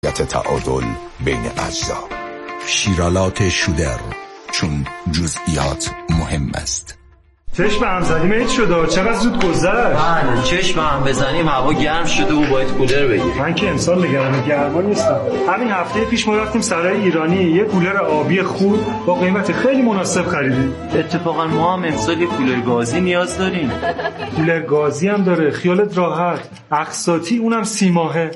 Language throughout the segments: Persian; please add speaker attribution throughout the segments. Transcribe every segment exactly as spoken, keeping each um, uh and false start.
Speaker 1: تعادل بین اجزا. شیرالات شودر، چون جزئیات مهم است.
Speaker 2: چشم هم زدیم ایت شده، چقدر زود گذشت.
Speaker 3: من چشم هم بزنیم هوا گرم شده و باید کولر بگیریم.
Speaker 2: من که امسال نگران گرما نیستم. همین هفته پیش ما رفتیم سرای ایرانی یه کولر آبی خوب با قیمت خیلی مناسب خریدیم.
Speaker 3: اتفاقا ما هم امسال یه کولر گازی نیاز داریم.
Speaker 2: کولر گازی هم داره، خیالت راحت. اقساطی، اونم سی ماهه.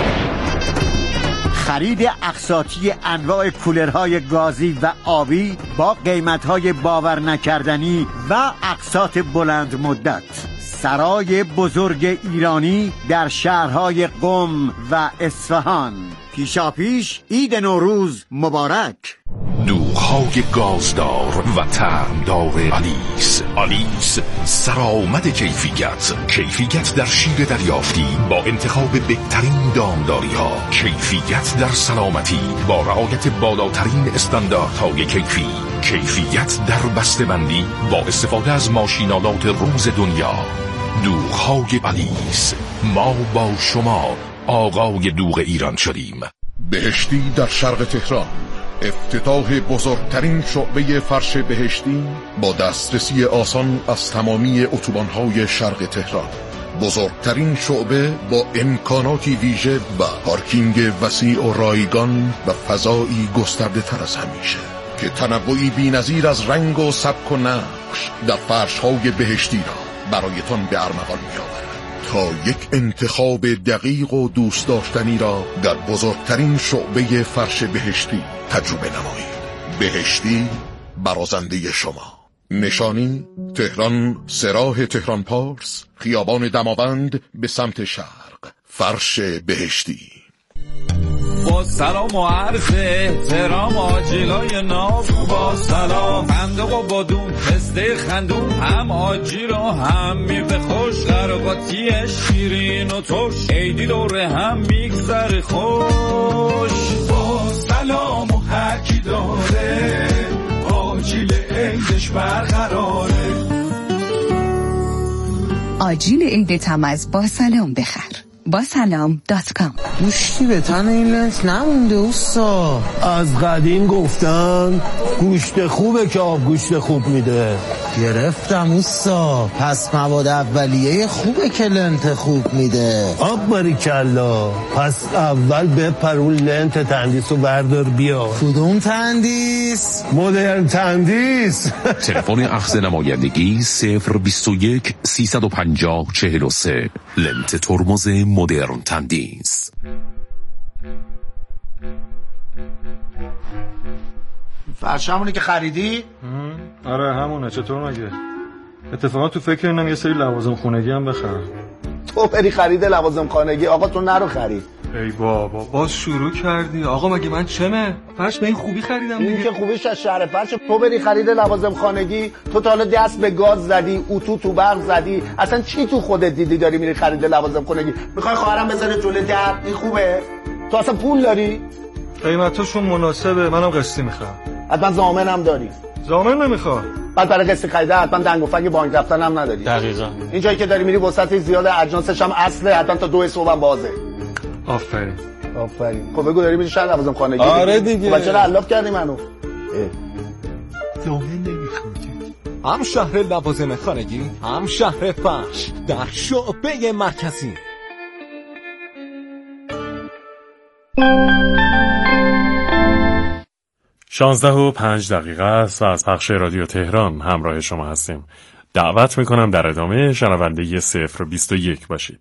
Speaker 4: خرید اقساطی انواع کولرهای گازی و آبی با قیمتهای باور نکردنی و اقساط بلند مدت. سرای بزرگ ایرانی در شهرهای قم و اصفهان. پیشاپیش عید نوروز مبارک.
Speaker 1: دوغ‌های گازدار و طعمدار آلیس. آلیس سرآمد کیفیت. کیفیت در شیر دریافتی با انتخاب بهترین دامداری ها. کیفیت در سلامتی با رعایت بالاترین استانداردهای کیفی. کیفیت در بسته‌بندی با استفاده از ماشینالات روز دنیا. دوغ‌های آلیس. ما با شما آقای دوغ ایران شدیم.
Speaker 5: بهشتی در شرق تهران، افتتاح بزرگترین شعبه فرش بهشتی با دسترسی آسان از تمامی اتوبان‌های شرق تهران. بزرگترین شعبه با امکاناتی ویژه و پارکینگ وسیع و رایگان و فضایی گسترده تر از همیشه که تنوعی بی‌نظیر از رنگ و سبک و نقش در فرش‌های بهشتی را برایتان به ارمغان می‌آورد تا یک انتخاب دقیق و دوست داشتنی را در بزرگترین شعبه فرش بهشتی تجربه نمایید. بهشتی برازنده شما. نشانی تهران، سراح تهران پارس، خیابان دماوند به سمت شرق. فرش بهشتی.
Speaker 6: با سلام و عرض احترام آجیلای ناف، با سلام فندق و بادون پسته خندون، هم آجیل و هم میوه خوش، قرقاتی شیرین و ترش، عیدی دوره هم میگذره خوش. با سلام و هر کی داره آجیل عیدش برقراره.
Speaker 7: آجیل عید تمز با سلام بخر. با سلام دات کام.
Speaker 8: گوشتی به تن این لنت نمونده اوستا.
Speaker 9: از قدیم گفتن گوشت خوبه که آب گوشت خوب میده.
Speaker 8: گرفتم اوستا. پس مواد اولیه خوبه که لنت خوب میده.
Speaker 9: آب باریکلا. پس اول بپر اون لنت تندیس رو بردار بیا.
Speaker 8: کدوم تندیس؟
Speaker 9: مدرن تندیس.
Speaker 1: تلفن اخذ نمایندگی صفر بیست و یک سیصد و پنجاه چهل و سه. لنت ترمز مدرن تندیس.
Speaker 4: فرشمونه که خریدی؟
Speaker 2: آره همونه. چطور مگه؟ اتفاقا تو فکر اینم یه سری لوازم خونگی هم بخرم.
Speaker 10: تو بری خرید لوازم خانگی، آقا تو نرو خرید.
Speaker 2: ای بابا باز شروع کردی. آقا مگه من چمه؟ فرش به این خوبی خریدم دیگه.
Speaker 10: این که خوبیش از شهر فرش. تو بری خرید لوازم خانگی، تو تا حالا دست به گاز زدی، اتو تو برق زدی، اصلا چی تو خودت دیدی داری میری خرید لوازم خانگی؟ میخوای خواهرم بذاره جلوی در؟ این خوبه؟ تو اصلا پول داری؟
Speaker 2: قیمتاشون مناسبه، منم قسطی میخوام.
Speaker 10: حتما ضامنم داری؟
Speaker 2: ضامن نمیخوام.
Speaker 10: بعد برای قسط خریده حتما دنگ و فنگ بانک رفتن هم نداری.
Speaker 2: دقیقاً.
Speaker 10: این جایی که داری میری وسط زیاد اجناسش هم اصله، حتما تا دو صبح هم بازه.
Speaker 2: آفرین.
Speaker 10: آفرین. خب بگو داری میری شهر لوازم خانگی؟
Speaker 2: آره دیگه.
Speaker 10: بچه را علاف کردی منو.
Speaker 2: ضامن نمیخوام.
Speaker 11: هم شهر لوازم خانگی، هم شهر فرش در شعبه مرکزی.
Speaker 12: شانزده و پنج دقیقه است و از پخش رادیو تهران همراه شما هستیم. دعوت میکنم در ادامه شنونده صفر بیست و یک باشید.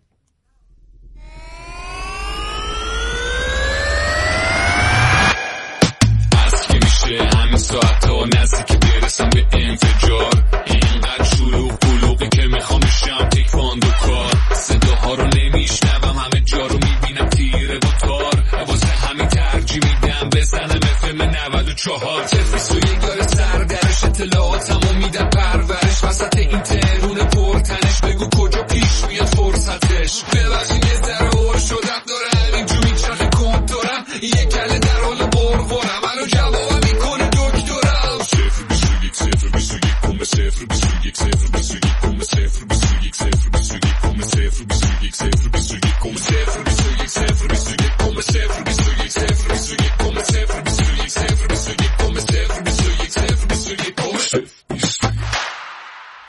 Speaker 6: از که میشه همین ساعت ها نزدیک برسم به انفجار، اینقدر شلوغ بلوغی که میخوام بشم تکواندو کار. صداها رو نمیشنوم، همه جا رو میبینم تیره با تار، واسه همین ترجیح میدم بزنم افم نود و چهار. تفیس و یک داره سردرش، اطلاعاتمو میدم پرورش، وسط این ترون پرتنش بگو کجا پیش میاد فرصتش. ببخشید یه ذره اور شدم، داره همینجور میچرخه کنتورم، یه کله در حال قرقرم، منو جوابم میکنه دکترم. صفر بیست و یک صفر بیست و یک کمه صفر بیست و یک صفر بیست و یک کمه صفر بیست و یک صفر بیست و یک کمه صفر بیست و یک صفر بیست و یک کمه صفر بیست و یک صفر بیست و یک کمه صفر بیست و یک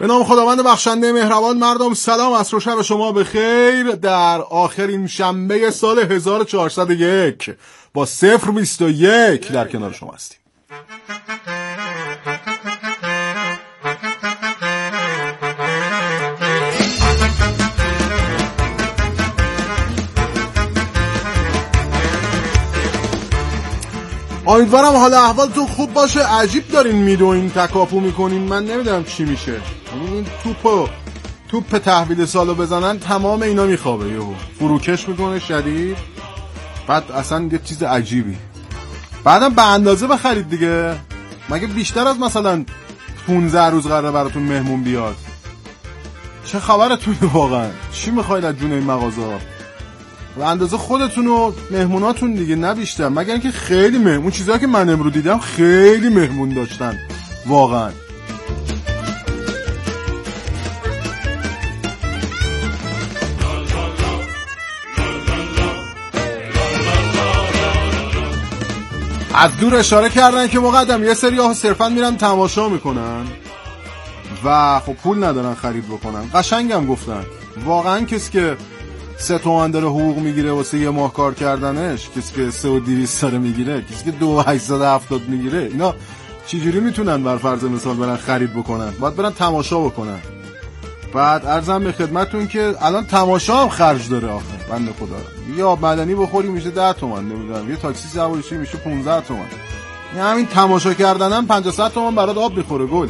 Speaker 5: به نام خداوند بخشنده مهربان. مردم سلام، عصر و شب شما بخیر. در آخرین شنبه سال هزار و چهارصد و یک با صفر بیست و یک در کنار شما هستیم. امیدوارم حال احوالتون خوب باشه. عجیب دارین میدوین تکاپو میکنین، من نمیدونم چی میشه. این توپو توپ تحویل سالو بزنن تمام اینا میخوابه، یهو فروکش میکنه شدید، بعد اصلا یه چیز عجیبی. بعدم به اندازه بخرید دیگه، مگه بیشتر از مثلا پونزده روز قراره براتون مهمون بیاد؟ چه خبرتونه واقعا؟ چی میخواید از جون این مغازه؟ و اندازه خودتون و مهموناتون دیگه، نه بیشتر. مگر اینکه خیلی مهمون، چیزایی که من امروز دیدم خیلی مهمون داشتن واقعا. از دور اشاره کردن که مقدم یه سری ها صرفا میرن تماشا میکنن و خب پول ندارن خرید بکنن. قشنگم گفتن واقعا. کسی که سه تومن داره حقوق میگیره واسه یه ماه کار کردنش، کسی که سه و دویست داره میگیره، کسی که دو و هشتصد و هفتاد میگیره، اینا چجوری میتونن بر فرض مثال برن خرید بکنن؟ باید برن تماشا بکنن. بعد عرضم به خدمتون که الان تماشا هم خرج داره آخه بنده خدا. یه آب معدنی بخوری میشه ده تومن، نمیدونم یه تاکسی سواری شی میشه پانزده تومن. یعنی همین تماشا کردنم پنجاه صد تومن برات آب میخوره گل.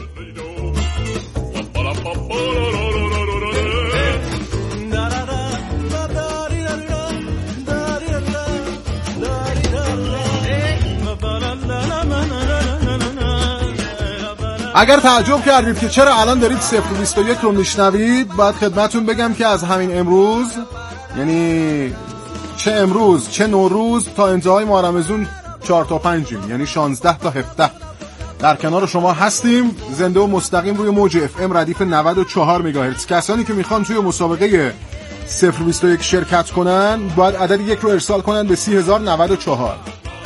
Speaker 5: اگر تعجب کردید که چرا الان دارید صفر بیست و یک رو میشنوید، باید خدمتون بگم که از همین امروز، یعنی چه امروز چه نوروز تا انتهای ماه رمضان چهار تا پنجیم، یعنی شانزده تا هفده در کنار شما هستیم، زنده و مستقیم روی موج اف ام ردیف نود و چهار مگاهرتز. کسانی که میخوان توی مسابقه صفر بیست و یک شرکت کنن باید عدد یک رو ارسال کنن به سی هزار و نود و چهار.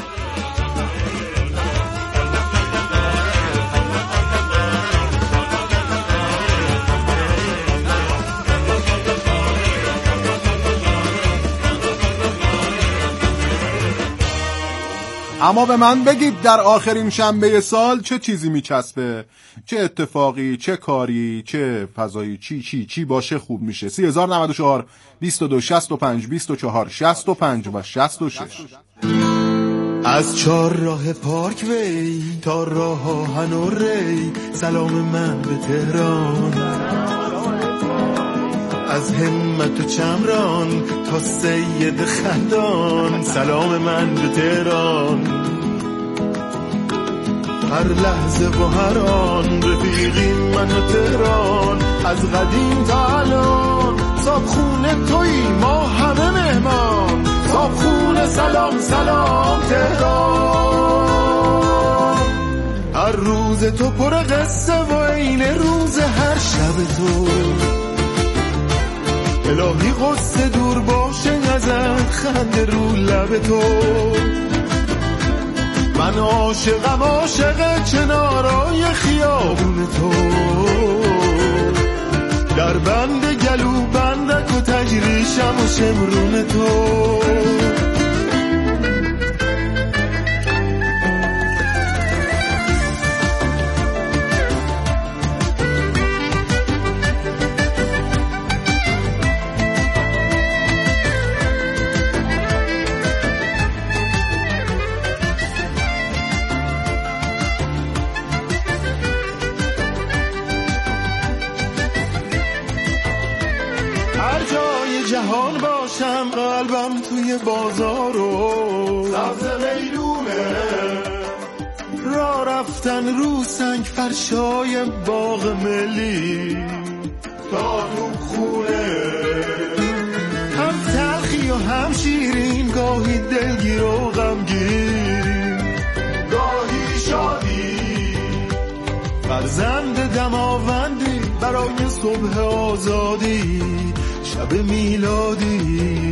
Speaker 5: اما به من بگید در آخرین شنبه سال چه چیزی میچسبه؟ چه اتفاقی، چه کاری، چه فضایی، چی چی چی باشه خوب میشه؟ سی هزار و نود و چهار، بیست و دو، شصت و پنج، بیست و چهار، شصت و پنج و شصت و شش.
Speaker 13: از چهار راه پارک وی تا راه آهن و ری، سلام من به تهران. از همت و چمران تا سید خندان، سلام من به تهران. هر لحظه و هر آن رفیقی من و تهران، از قدیم تا الان صاحب خونه تویی ما همه مهمان. صاحب خونه سلام سلام تهران. هر روز تو پر قصه و این روز هر شب تو، الهی قصه دور باشه ازت خنده رو لب تو. من عاشقم عاشق کنارای خیابون تو، در بند گلو بندک و تجریشم و شمرون تو. جهان باشم قلبم توی بازارو، سبز میدونه را رفتن رو سنگ فرشای باغ ملی تا تو خونه. هم تلخی و هم شیرین، گاهی دلگیر و غمگین، گاهی شادی. فرزند دماوندی برای صبح آزادی، شب میلادی.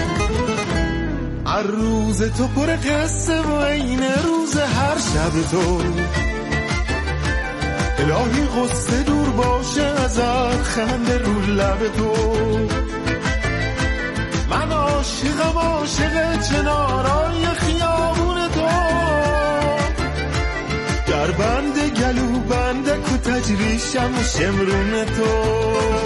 Speaker 13: هر روز تو پر قصه و این روز هر شب تو، الهی قصه دور باشه ازت، خنده رو لب تو. من عاشقم عاشق چنارای خیابون تو، در بند گلو بنده کو تجریشم و شمرون تو.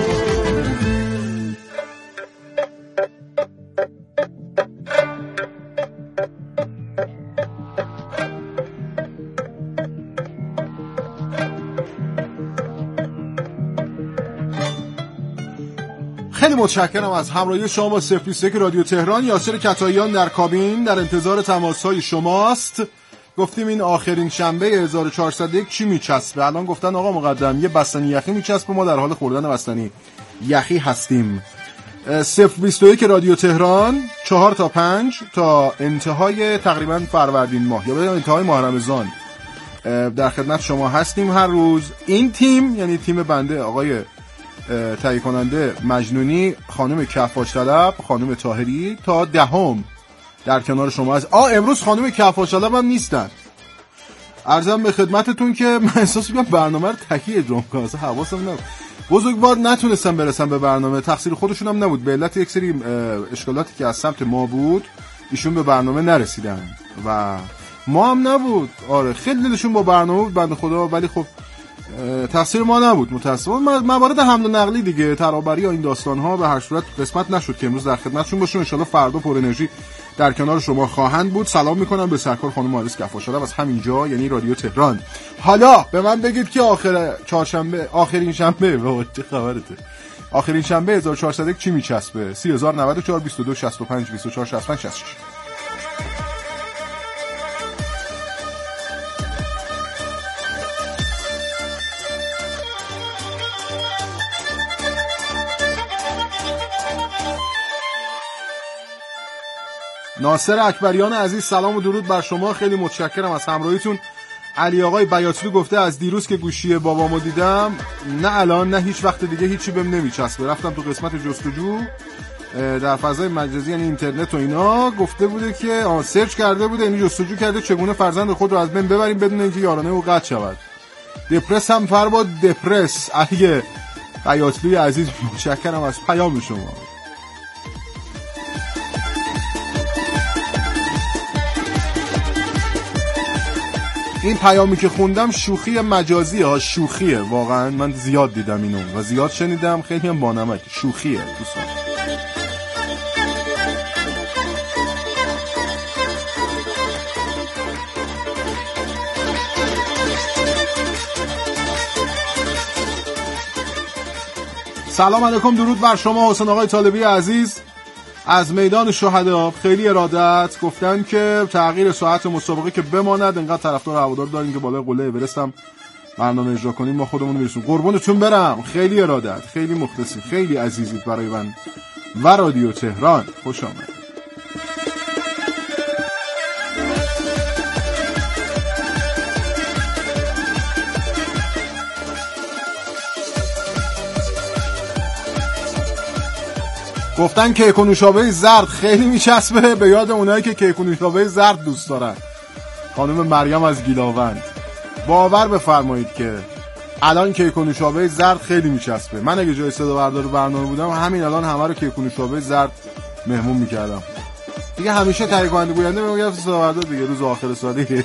Speaker 5: خیلی متشکرم از همراهی شما با صفر بیست و یک رادیو تهران. یاسر کتاییان در کابین در انتظار تماس‌های شماست. گفتیم این آخرین شنبه هزار و چهارصد و یک چی میچسبه؟ الان گفتن آقا مقدم یه بستنی یخی میچسبه، ما در حال خوردن بستنی یخی هستیم. صفر بیست و یک رادیو تهران چهار تا پنج تا انتهای تقریبا فروردین ماه یا به انتهای ماه رمضان در خدمت شما هستیم هر روز. این تیم یعنی تیم بنده، آقای تهیه کننده مجنونی، خانم کفاش طلب، خانم طاهری، تا دهم در کنار شما هست. آ امروز خانم کفاش طلب هم نیستن. عرضم به خدمتتون که من احساس می‌کنم برنامه رو تکی اجرا کنم، اصلا حواسم نبود. بزرگوار نتونستم برسم به برنامه، تقصیر خودشون هم نبود، به علت یک سری اشکالاتی که از سمت ما بود ایشون به برنامه نرسیدن و ما هم نبود. آره خیلی دلشون با برنامه بود بنده خدا، ولی خب تقصیر ما نبود متاسفانه. موارد حمل و نقلی دیگه، ترابری یا این داستان ها به هر صورت قسمت نشد که امروز در خدمتشون باشیم. ان شاء الله فردا پر انرژی در کنار شما خواهند بود. سلام میکنم به سرکار خانم آلیس کفاش طلب از همینجا یعنی رادیو تهران. حالا به من بگید که آخر چهارشنبه آخرین شنبه به چه خبرته؟ آخرین شنبه هزار و چهارصد و یک چی میچسبه؟ سی هزار و نود و چهار بیست و دو شصت و پنج بیست و چهار شصت و پنج شصت و شش. ناصر اکبریان عزیز سلام و درود بر شما، خیلی متشکرم از همراهیتون. علی آقای بیاتلو گفته از دیروز که گوشی بابامو دیدم نه الان نه هیچ وقت دیگه هیچی بهم نمیچسبه. رفتم تو قسمت جستجو در فضای مجازی یعنی اینترنت و اینا، گفته بوده که آ سرچ کرده بوده یعنی جستجو کرده چگونه فرزند خود رو از بین ببریم بدون اینکه یارانه او قطع شود. دپرس هم فرما دپرس. علی بیاتلوی عزیز متشکرم از پیام شما. این پیامی که خوندم شوخی مجازیه ها، شوخیه واقعا، من زیاد دیدم اینو و زیاد شنیدم، خیلی هم بانمک شوخیه دوستان. سلام علیکم، درود بر شما. حسین آقای طالبی عزیز از میدان شهدا خیلی ارادت گفتن که تغییر ساعت مسابقه که بماند، انقدر طرفدار و هوادار دارین که بالای قله اورست هم برنامه اجرا کنیم، ما خودمون میرسیم. قربونتون برم، خیلی ارادت، خیلی مخلصی، خیلی عزیزید برای من و رادیو تهران. خوش آمد. گفتن کیک و نوشابه زرد خیلی میچسبه، به یاد اونایی که کیک و نوشابه زرد دوست دارن. خانم مریم از گیلاوند باور بفرمایید که الان کیک و نوشابه زرد خیلی میچسبه. من اگه جای صدا بردار برنامه بودم همین الان همه رو کیک و نوشابه زرد مهمون میکردم دیگه. همیشه تهیه کننده گوینده میگم صدا بردار دیگه، روز آخر سالی.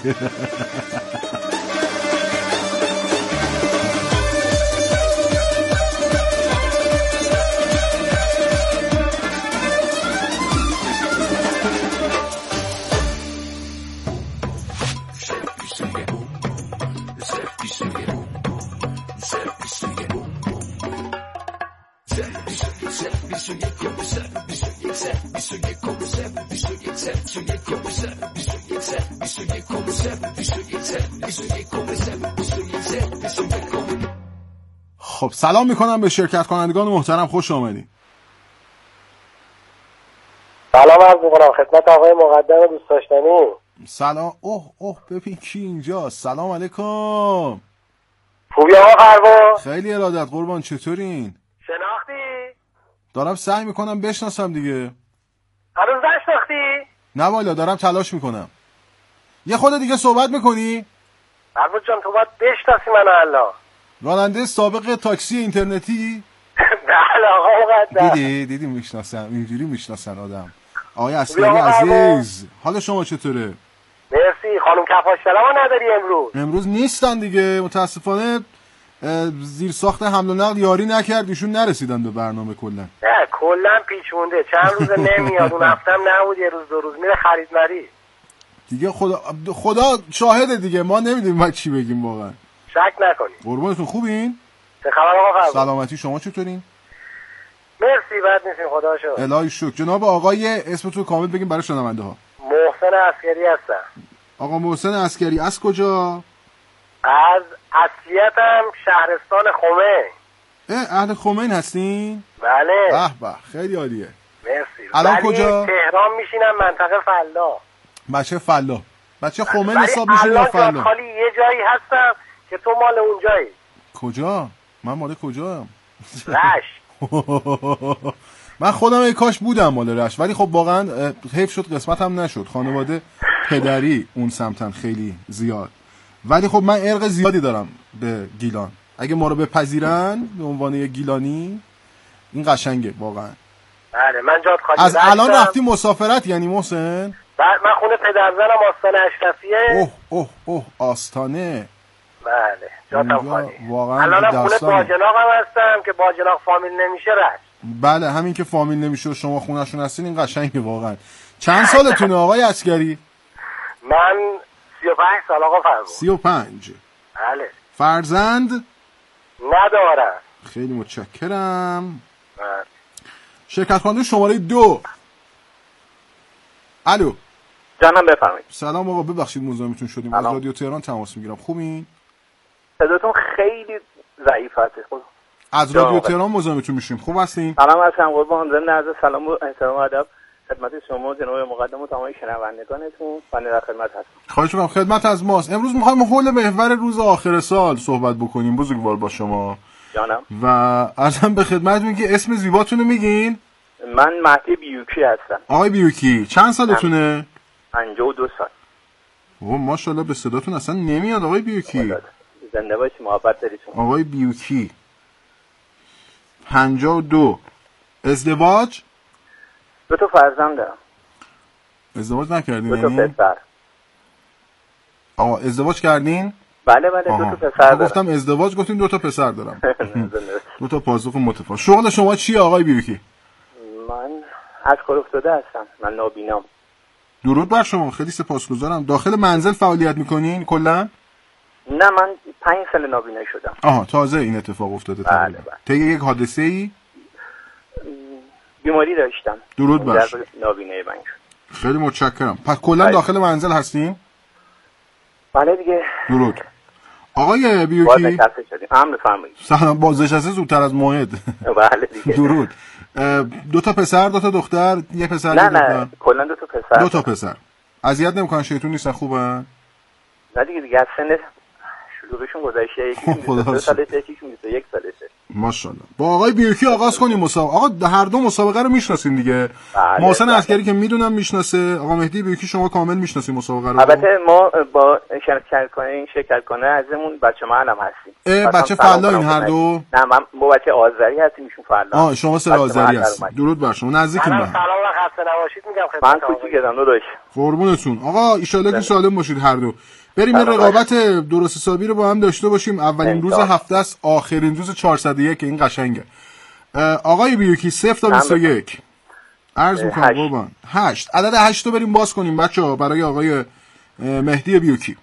Speaker 5: خب سلام میکنم به شرکت کنندگان محترم، خوش آمدید.
Speaker 14: سلام عرض میکنم خدمت آقای مقدم دوست داشتنی.
Speaker 5: سلام. اوه اوه ببین کی اینجا. سلام علیکم.
Speaker 14: خوبی آقا قربان؟
Speaker 5: خیلی ارادت قربان، چطورین؟
Speaker 14: شناختی؟
Speaker 5: دارم سعی میکنم بشناسم دیگه.
Speaker 14: هنوز نشناختی؟
Speaker 5: نه والا دارم تلاش میکنم. یه خود دیگه صحبت میکنی؟
Speaker 14: قربان جان تو باید بشناسی منو الان.
Speaker 15: راننده سابق تاکسی اینترنتی؟
Speaker 14: بله آقا مقدم.
Speaker 15: دیدی دیدی میشناسم، اینجوری میشناسن آدم. آقای عسکری عزیز، حال شما چطوره؟
Speaker 14: مرسی. خانم کفاشلمو نداری امروز؟
Speaker 15: امروز نیستن دیگه، متاسفانه زیر ساخت حمل و نقل یاری نکرد، ایشون نرسیدن به برنامه کلا.
Speaker 14: نه کلا پیچونده، چند روز نمیاد، اون هفتم نبود، یه روز دو روز میره خرید مری
Speaker 15: دیگه. خدا خدا شاهده دیگه، ما نمیدونیم ما چی بگیم واقعا.
Speaker 14: شک نکنید.
Speaker 15: قربونتون. خوبین؟
Speaker 14: چه خبر آقا فرزاد؟
Speaker 15: سلامتی، شما چطورین؟
Speaker 14: مرسی بد نیستیم خدا شکر.
Speaker 15: الهی شکر. جناب آقای اسمتون کامل بگیم برای شنونده ها.
Speaker 14: محسن عسکری هستم.
Speaker 15: آقا محسن عسکری از کجا؟
Speaker 14: از اصلیتم شهرستان خمین.
Speaker 15: اهل خمین هستین؟
Speaker 14: بله.
Speaker 15: به به خیلی عالیه.
Speaker 14: مرسی.
Speaker 15: الان کجا؟
Speaker 14: تهران میشینم، منطقه فلا.
Speaker 15: بچه فلا. بچه خمین حساب میشین یا فلا؟
Speaker 14: الان خالی یه جایی هستم که تو مال اونجایی.
Speaker 15: کجا؟ من مال کجام؟
Speaker 14: رشت.
Speaker 15: من خودم ای کاش بودم مال رشت، ولی خب واقعا حیف شد قسمتم نشد. خانواده پدری اون سمتن خیلی زیاد، ولی خب من ارق زیادی دارم به گیلان. اگه ما رو بپذیرن به عنوان یه گیلانی این قشنگه واقعا.
Speaker 14: بله من جات خالی.
Speaker 15: از الان رفتی مسافرت یعنی محسن؟
Speaker 14: بعد من خونه پدرزنم آستانه اشرفیه.
Speaker 15: اوه اوه اوه آستانه.
Speaker 14: بله جاتم خالی.
Speaker 15: واقعا
Speaker 14: الانم خونه باجناق هم هستم که باجناق فامیل نمیشه رشت.
Speaker 15: بله همین که فامیل نمیشه و شما خونه‌شون هستین این قشنگه واقعا. چند سالتونه آقای عسکری؟
Speaker 14: من سی و پنج سال آقا فرزند.
Speaker 15: سی و پنج.
Speaker 14: بله.
Speaker 15: فرزند؟
Speaker 14: ندارم.
Speaker 15: خیلی متشکرم.
Speaker 14: بله.
Speaker 15: شرکت کننده شماره دو. الو.
Speaker 16: جانم بفرمایید.
Speaker 15: سلام آقا، ببخشید مزاحمتون شدیم. از رادیو تهران تماس میگیرم. خوبین؟
Speaker 16: صداتون خیلی ضعیف هست. خب
Speaker 15: از رادیو تهران مزاحمتون میشیم. خوب هستین؟
Speaker 16: سلام علیکم قربان. ضمن عرض سلام و احترام و ادب خدمت شما جناب مقدم و تمام شنوندگانتون. من در خدمت هستم.
Speaker 15: خواهش می‌کنم. خدمت از ماست. امروز می‌خوایم حول محور روز آخر سال صحبت بکنیم بزرگوار با شما.
Speaker 16: جانم.
Speaker 15: و عرضم به خدمتتون که اسم زیباتون رو میگین؟
Speaker 16: من مهدی بیوکی هستم.
Speaker 15: آقای بیوکی چند سالتونه؟
Speaker 16: پنجاه و دو سال.
Speaker 15: اوه ماشاءالله به صداتون اصلا نمیاد آقای بیوکی.
Speaker 16: زنده باشی، محبت داریتون.
Speaker 15: آقای بیوکی پنجاه و دو. ازدواج؟
Speaker 16: دو تا فرزند دارم.
Speaker 15: ازدواج نکردین؟
Speaker 16: دو تا پسر.
Speaker 15: آقا ازدواج کردین؟
Speaker 16: بله بله دو تا پسر دارم.
Speaker 15: گفتم ازدواج گفتین دو تا پسر دارم. دو تا پاسخ متفاوت. شغل شما چیه آقای بیوکی؟
Speaker 16: من از کار افتاده هستم. من نابینام.
Speaker 15: درود بر شما، خیلی سپاسگزارم. داخل منزل فعالیت میکنین کلا؟
Speaker 16: نه من پنج سال نابینا شدم.
Speaker 15: آها تازه این اتفاق افتاده.
Speaker 16: بله بله.
Speaker 15: طی یک حادثه ای
Speaker 16: بیماری داشتم.
Speaker 15: درود بر شما.
Speaker 16: نابینایی من شد.
Speaker 15: خیلی متشکرم. پس کلا داخل منزل هستین؟
Speaker 16: بله دیگه.
Speaker 15: درود. آقای بیوکی
Speaker 16: باز نشسته شدیم. امر فرمایید.
Speaker 15: سلام. بازنشسته زودتر از موعد.
Speaker 16: بله دیگه.
Speaker 15: درود. دو تا پسر دو تا دختر، یه پسر
Speaker 16: نه
Speaker 15: دو دختر؟
Speaker 16: نه کلا دو تا پسر.
Speaker 15: دو تا پسر. اذیت نمیکنن؟ شیطون نیستن؟ خوبن؟
Speaker 16: نه دیگه دیگه از سن شلوغشون گذشته. یکی دو سالشه یکیشون بیست و یک سالشه.
Speaker 15: ماشاءالله. با آقای بیوکی آغاز کنیم مسابقه. آقا هر دو مسابقه رو میشناسین دیگه. محسن عسکری که میدونم میشناسه، آقا مهدی بیوکی شما کامل میشناسین مسابقه رو.
Speaker 16: البته ما با شرکت کنه شرکت کنه ازمون بچه ما هم هستیم.
Speaker 15: بچه فلا این هر دو؟
Speaker 16: نه من با بچه آذری هستیم ایشون فلا.
Speaker 15: آه شما سر آذری هستید. درود بر شما. نزدیکیم من.
Speaker 14: سلام و خسته نباشید میگم خدمت.
Speaker 16: من کوچیکم داداش.
Speaker 15: قربونتون. آقا ان شاءالله که سالم باشید هر دو. بریم این رقابت درست حسابی رو با هم داشته باشیم. اولین روز هفته است، آخرین روز چهارصد و یک. این قشنگه. آقای بیوکی صفر تا بیست و یک عرض میکنم قربان. هشت. عدد هشت رو بریم باز کنیم بچه‌ها برای آقای مهدی بیوکی.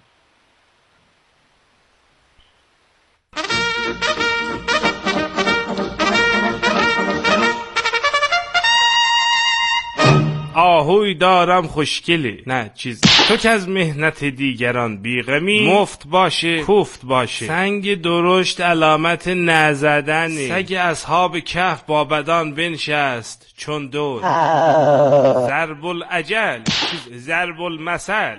Speaker 17: آهوی دارم خوشگله، نه چیز تو که از مهنت دیگران بیغمی، مفت باشه کوفت باشه، سنگ درشت علامت نزدنی، سگ اصحاب کهف با بدان بنشست چون دور، ضرب الاجل ضرب المثل.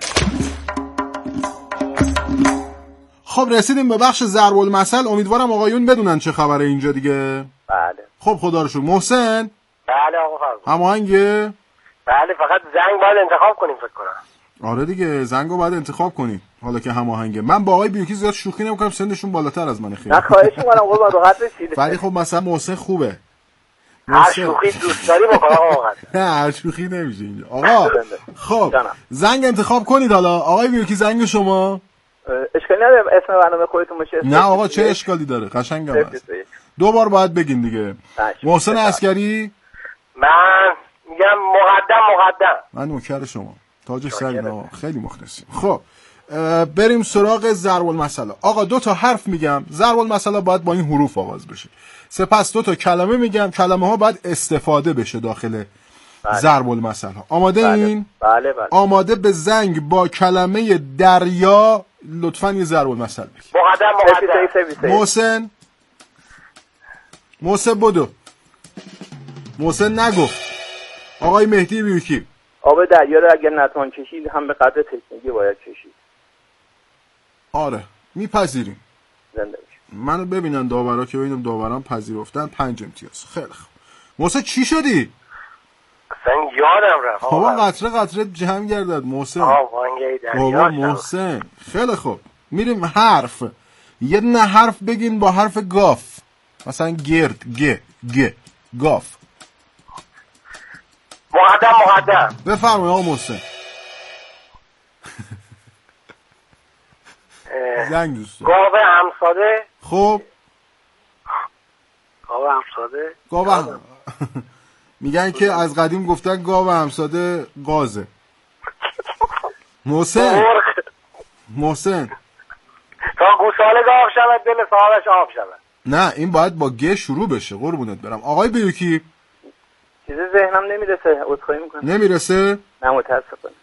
Speaker 15: خب رسیدیم به بخش ضرب المثل. امیدوارم آقایون بدونن چه خبره اینجا دیگه.
Speaker 14: بله.
Speaker 15: خب خدا رو شکر. محسن؟
Speaker 14: بله آقا فرزند.
Speaker 15: هماهنگه؟
Speaker 14: بله فقط زنگ باید انتخاب کنیم فکر کنم.
Speaker 15: آره دیگه زنگو باید انتخاب کنی حالا که هماهنگه. من با آقای بیوکی زیاد شوخی نمی‌کنم، سنشون بالاتر از منه خیلی.
Speaker 16: نه خواهش می‌کنم قربان رو قد رسید.
Speaker 15: ولی خب مثلا محسن خوبه.
Speaker 14: هر شوخی دوست داری بکن آقا.
Speaker 15: نه هر شوخی نمیشه اینجا. آقا خب زنگ انتخاب کنید حالا. آقای بیوکی زنگ شما؟
Speaker 16: اشکالی نداره اسم برنامه خودتون باشه.
Speaker 15: نه آقا چه اشکالی داره؟ قشنگم هست. دو بار باید بگین دیگه. محسن عسکری؟
Speaker 14: من میگم مقدم مقدم.
Speaker 15: من نوکر شما. تاج سر خیلی مخلصیم. خب بریم سراغ ضرب المثل. آقا دو تا حرف میگم، ضرب المثل باید با این حروف آغاز بشه. سپس دو تا کلمه میگم، کلمه ها باید استفاده بشه داخل ضرب المثل ها. آماده
Speaker 16: بله.
Speaker 15: این؟
Speaker 16: بله بله.
Speaker 15: آماده به زنگ با کلمه دریا لطفاً یه ضرب المثل بگی.
Speaker 14: مقدم مقدم.
Speaker 15: محسن محسن بدو. محسن نگفت. آقای مهدی بیوکی
Speaker 16: آب دریا رو اگر نتوان کشید هم به قدر تکنیکی باید کشید.
Speaker 15: آره میپذیریم.
Speaker 16: زنده باشید.
Speaker 15: منو ببینن داورا که ببینم داوران پذیرفتن پنج امتیاز. خیلی خوب. محسن چی شدی؟
Speaker 14: اصلا یادم رفت.
Speaker 15: بابا قطره قطره جمع گردد محسن.
Speaker 14: آوانگی دریا.
Speaker 15: بابا محسن. خیلی خوب. میریم حرف. یه نه حرف بگین با حرف گاف. مثلا گرد گ گ گاف.
Speaker 14: مقدم مقدم.
Speaker 15: بفرمایید آقا محسن. زنگ دوستان.
Speaker 14: گاو همساده.
Speaker 15: خب
Speaker 14: گاو همساده.
Speaker 15: گاو میگن که از قدیم گفتن گاو همساده گازه. محسن محسن
Speaker 14: تا گوساله گاو شود دل صاحبش آب شود.
Speaker 15: نه این باید با گ شروع بشه قربونت برم. آقای بیوکی
Speaker 16: چیزی ذهنم نمیرسه، عذرخواهی میکنم.
Speaker 15: نمیرسه؟
Speaker 16: نه متاسفانه.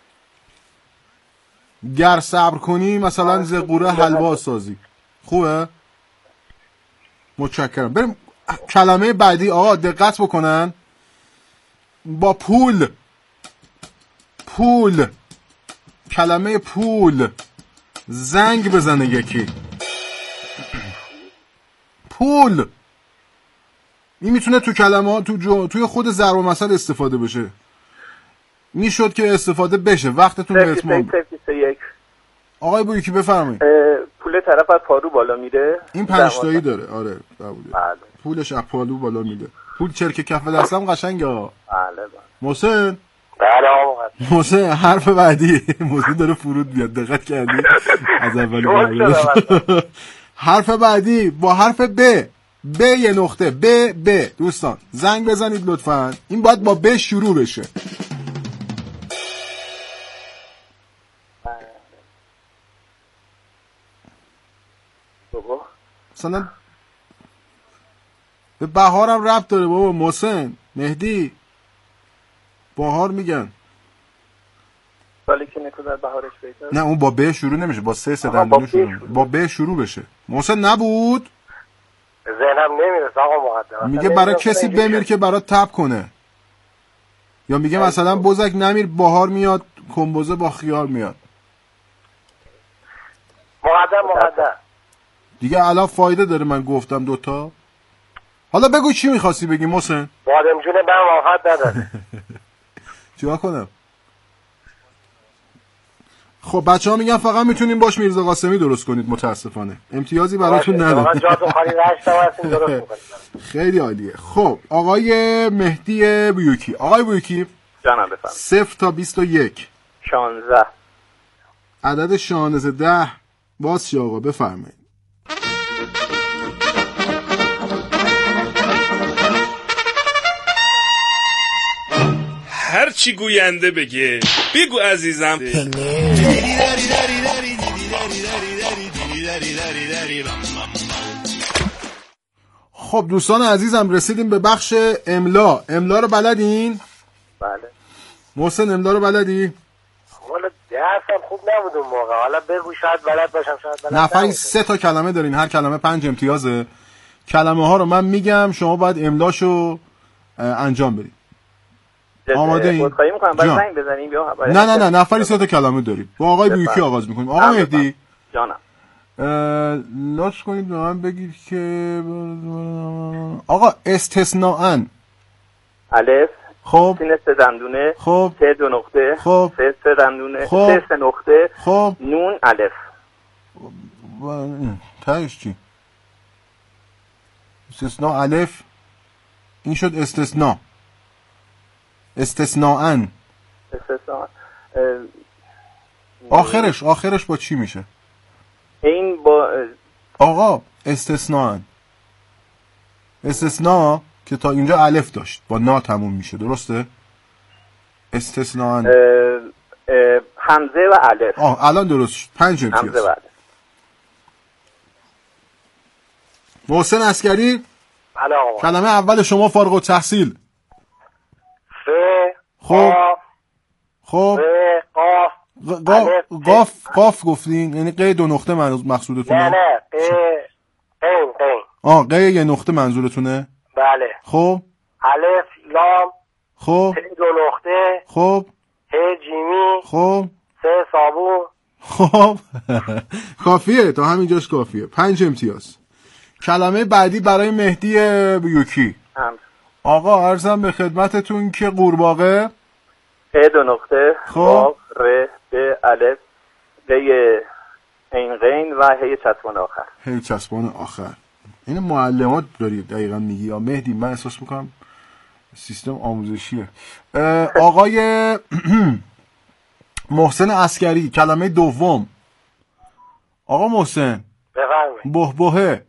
Speaker 15: گر صبر کنی مثلا زقوره حلوا سازی. خوبه؟ متشکرم. بریم کلمه بعدی. آقا دقت بکنن. با پول پول کلمه پول زنگ بزنه یکی. پول این میتونه تو کلمه تو جو... توی خود ضرب المثل استفاده بشه. میشد که استفاده بشه. وقتتون به اتمام. آقای بویکی بفرمایید.
Speaker 16: پول طرف از پارو بالا میره.
Speaker 15: این پنج تایی داره. آره بوده. بله. پولش از پالو بالا میره. پول چرک کف دستم قشنگه. بله
Speaker 16: بله.
Speaker 15: محسن
Speaker 14: بله آقا
Speaker 15: محسن حرف بعدی. محسن داره فرود بیاد. دقت کردی؟ از اولی حرف بعدی با حرف ب. ب یه نقطه ب ب. دوستان زنگ بزنید لطفاً. این باید با ب شروع بشه.
Speaker 16: بابا
Speaker 15: مثلا به بهارم ربط داره بابا. محسن مهدی بهار میگن.
Speaker 16: سالی که نکو در بهارش بیتر.
Speaker 15: نه اون با ب شروع نمیشه. با سه سه دندون شروع. با ب شروع بشه. محسن نبود.
Speaker 14: ذهنم نمیرسه آقا مقدم.
Speaker 15: میگه برای کسی بمیر که برات تپ کنه. یا میگه مثلا بزک نمیر بهار میاد کمبوزه با خیار میاد.
Speaker 14: مقدم مقدم.
Speaker 15: دیگه الان فایده داره من گفتم دوتا. حالا بگو چی میخواستی بگی محسن؟
Speaker 14: بادم جون من واقعا نداره.
Speaker 15: چیکار کنم؟ خب بچه ها میگن فقط میتونیم باش میرزا قاسمی درست کنید. متاسفانه امتیازی براتون نداره. خیلی عالیه. خب آقای مهدی بیوکی. آقای بیوکی
Speaker 16: جانم بفرمایید.
Speaker 15: صفر تا بیست و یک.
Speaker 16: شانزده.
Speaker 15: عدد شانزده. باز چی آقا بفرمایید.
Speaker 17: هر چی گوینده بگه بگو عزیزم.
Speaker 15: خب دوستان عزیزم رسیدیم به بخش املا. املا رو بلدین؟
Speaker 14: بله.
Speaker 15: محسن املا رو بلدی؟
Speaker 14: حالا درسم خوب نبود اون موقع. حالا بگو شاید بلد باشم شاید بلد
Speaker 15: نفری سه تا کلمه دارین. هر کلمه پنج امتیازه. کلمه ها رو من میگم شما باید املاشو انجام بدید. آماده این؟
Speaker 16: خواهی میکنم باید زنگ بزنیم یا
Speaker 15: نه نه نه نفری سه تا کلمه داریم. با آقای بیوکی آغاز میکنیم. آقای مهدی
Speaker 16: جانم
Speaker 15: لطف کنید به من بگید که آقا استثناءً
Speaker 16: الف خب سین سه دندونه
Speaker 15: خب
Speaker 16: سه دو نقطه
Speaker 15: خب
Speaker 16: سه سه دندونه
Speaker 15: خب
Speaker 16: سه سه نقطه
Speaker 15: خب
Speaker 16: نون الف.
Speaker 15: تایش چی؟ استثناء الف این شد استثناء استثناءن
Speaker 16: استثناء
Speaker 15: آخرش آخرش با چی میشه؟
Speaker 16: این با
Speaker 15: آقا استثناءن استثناء که تا اینجا الف داشت با نا تموم میشه درسته؟ استثناءن
Speaker 16: همزه و الف.
Speaker 15: آه الان درست شد. پنج امتیاز.
Speaker 16: همزه و الف.
Speaker 15: محسن عسکری
Speaker 14: بله آقا.
Speaker 15: کلمه اول شما فارغ التحصیل.
Speaker 14: ف
Speaker 15: خب خب
Speaker 14: قاف
Speaker 15: قاف قاف قاف گفتین یعنی قه دو نقطه مقصودتونه؟
Speaker 14: نه نه قه قین قین.
Speaker 15: آه قه یه نقطه منظورتونه؟
Speaker 14: بله.
Speaker 15: خب
Speaker 14: الف لام
Speaker 15: خب
Speaker 14: ت دو نقطه
Speaker 15: خب
Speaker 14: ه جیمی
Speaker 15: خب
Speaker 14: سه صابون.
Speaker 15: خب کافیه تا همینجاش کافیه. پنج امتیاز. کلمه بعدی برای مهدی بیوکی. آقا عرضم به خدمتتون که قورباغه
Speaker 16: ه دو نقطه
Speaker 15: خب
Speaker 16: ر ب الف ق عین غین و ه چسبان آخر.
Speaker 15: ه چسبان آخر. این معلمات داری دقیقا میگی یا مهدی؟ من احساس میکنم سیستم آموزشیه. آقای محسن عسکری کلمه دوم. آقا محسن
Speaker 14: بفرمایید.
Speaker 15: بهبهه.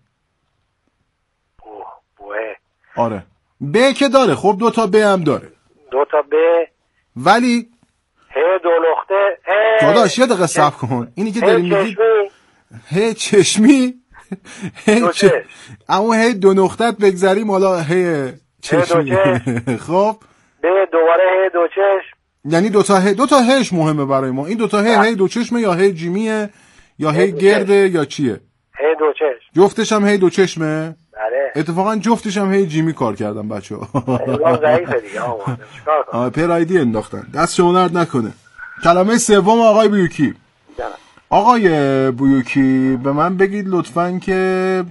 Speaker 14: بهبهه
Speaker 15: آره ب که داره. خب دو تا ب هم داره.
Speaker 14: دو تا ب
Speaker 15: ولی
Speaker 14: ه دو نقطه ه
Speaker 15: داداش یه دقیقه صبر کن. اینی که داری میگی ه چشمی ه چ... اما ه دو نقطت بگذاریم حالا ه چشمی. خب
Speaker 14: ب دوباره ه دو چشم
Speaker 15: یعنی دو تا ه دو تا هش مهمه برای ما. این دو تا ه ه دو چشمه یا ه جیمیه یا ه گرده یا چیه؟
Speaker 14: ه دو چشم.
Speaker 15: جفتش هم ه دو چشمه؟
Speaker 14: بله.
Speaker 15: اتفاقا جفتش هم هی جیمی کار کردن بچه‌ها.
Speaker 14: اون ضعیفه دیگه آقا. چیکار کنم؟
Speaker 15: آ پرایدی انداختن. دست شما درد نکنه. کلمه سوم آقای بیوکی.
Speaker 14: جانم.
Speaker 15: آقای بیوکی به من بگید لطفاً که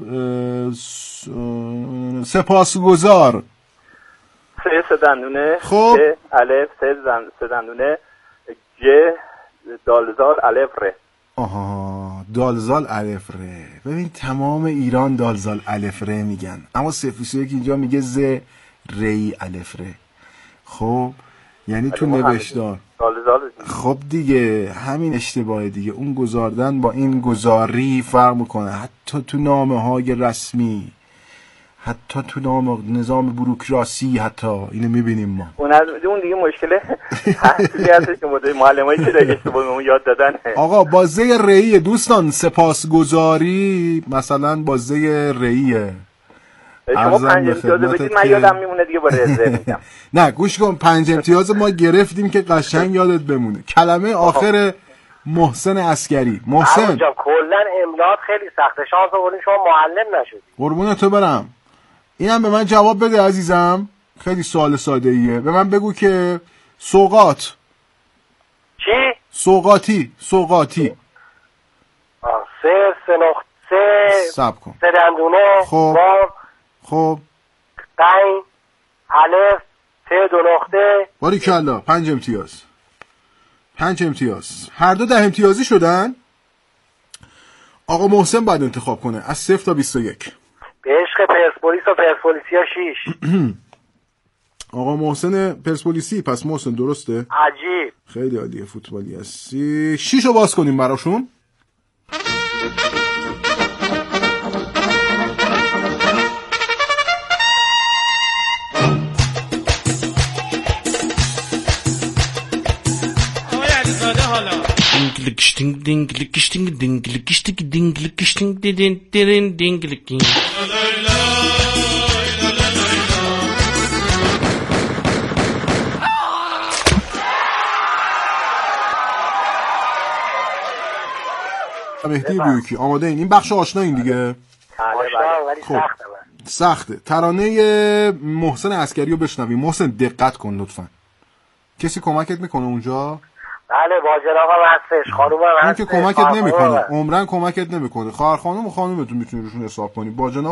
Speaker 15: سپاسگزار.
Speaker 16: سه سه دندونه
Speaker 15: خب
Speaker 16: سه الف سه سه دندونه ج دالزال الف ر.
Speaker 15: آها دالزال الف ر. ببین تمام ایران دالزال الف ر میگن اما سفیسوی که اینجا میگه ز ری الف ر. خب یعنی تو نوشتار خب دیگه همین اشتباه دیگه. اون گذاردن با این گذاری فرق میکنه. حتی تو نامه های رسمی حتی تو نام نظام بوروکراسی حتی اینو میبینیم ما.
Speaker 16: اون اون دیگه مشکله هستی هستش که مدیر معلمایی که دیگه اشتباه بهمون یاد دادن.
Speaker 15: آقا با ز ری دوستان سپاسگزاری مثلا با ز ریه.
Speaker 16: شما پنج امتیاز بدید من یادم میمونه دیگه با رزه میگم.
Speaker 15: نه گوش کن پنج امتیاز ما گرفتیم که قشنگ یادت بمونه. کلمه آخر محسن عسکری. محسن
Speaker 14: جان کلا املات خیلی سخته. شانس آوردین شما معلم نشدی.
Speaker 15: قربون تو برم. اینم به من جواب بده عزیزم. خیلی سوال ساده ایه. به من بگو که سوغات.
Speaker 14: چی؟
Speaker 15: سوغاتی. سوغاتی.
Speaker 14: آه سه سه نقطه سه
Speaker 15: سب کن.
Speaker 14: سه دندونه.
Speaker 15: خب خب
Speaker 14: قین الف سه دو نقطه.
Speaker 15: باریکلا. پنج امتیاز. پنج امتیاز. هر دو ده امتیازی شدن. آقا محسن باید انتخاب کنه از صفر تا بیست و یک.
Speaker 14: به عشق پرسپولیس و پرسپولیسیا شیش.
Speaker 15: آقا محسن پرسپولیسی. پس محسن درسته؟
Speaker 14: عجیب.
Speaker 15: خیلی عالیه فوتبالی هستی. شیشو باز کنیم براشون.
Speaker 17: Ding ding ding ding ding ding ding ding ding ding ding.
Speaker 15: مهدی بیوکی آماده این این بخش آشنا این دیگه.
Speaker 14: آشنا ولی
Speaker 15: خب. سخته. ترانه محسن عسکری رو بشنویم. محسن دقت کن لطفا. کسی کمکت میکنه اونجا؟
Speaker 14: بله با جنابم هستش. خانومم هستش.
Speaker 15: این که کمکت نمیکنه عمرن کمکت نمیکنه. خواهر خانم و خانومتون میتونی روشون حساب کنی. با جناب